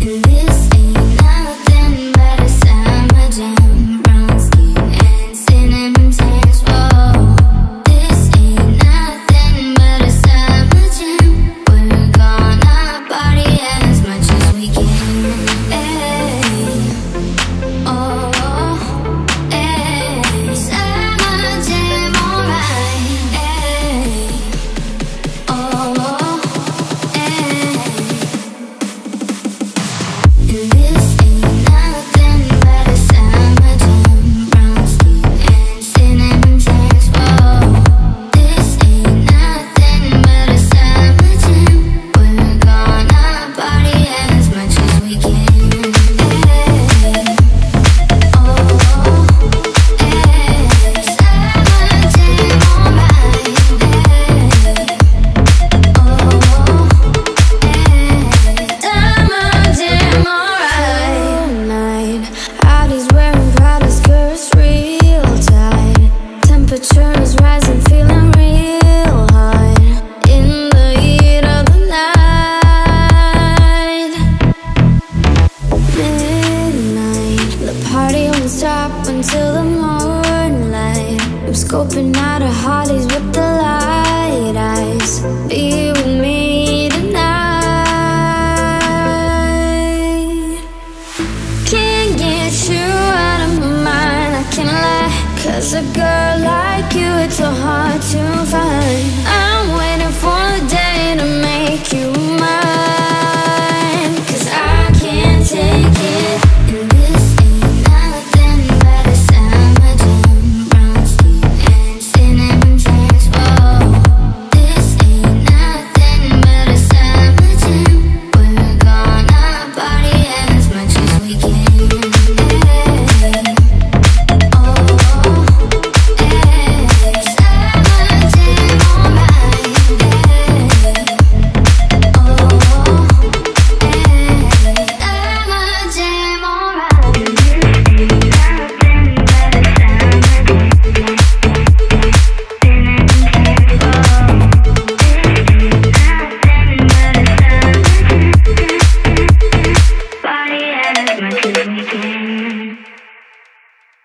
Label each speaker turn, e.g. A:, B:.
A: Until the moonlight, I'm scoping out a Harleys with the light eyes. Be with me tonight. Can't get you out of my mind, I can't lie. 'Cause a girl like you, it's so hard to find.